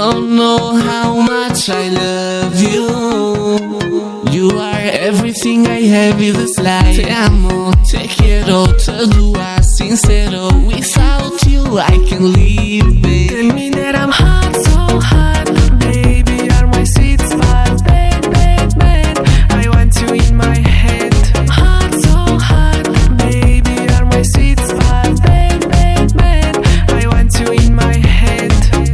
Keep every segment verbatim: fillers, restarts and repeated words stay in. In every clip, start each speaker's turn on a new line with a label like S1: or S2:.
S1: don't know how much I love you. You are everything I have in this life. Te amo, te quiero, todo é sincero. Without you I can live, babe. Tell me that I'm hot, so hot, baby, you're my sweet spot. Bad, bad, bad, I want you in my head. Hot, so hot, baby, you're my sweet spot. Bad, bad, bad, I want you in my head.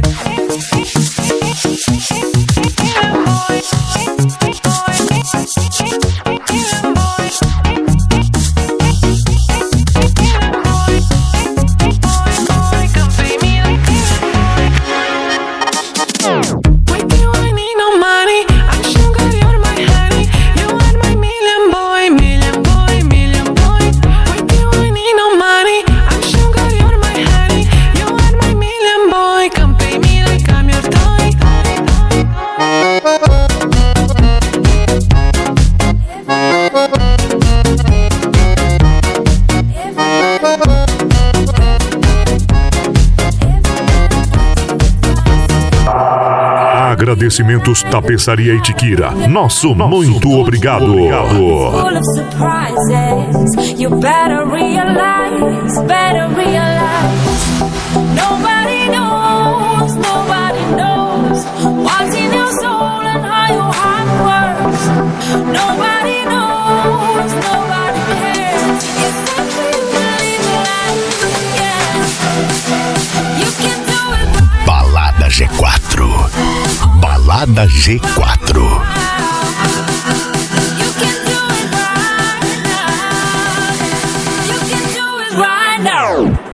S2: Agradecimentos Tapeçaria Itiquira. Nosso, Nosso muito, muito obrigado. obrigado.
S3: Full of surprises. You better realize, better realize. Nobody knows, nobody knows what's in your soul and how your heart works. Nobody knows, nobody cares. It's time for you to live life, yeah. You can do it right.
S4: Balada G quatro. Balada G quatro.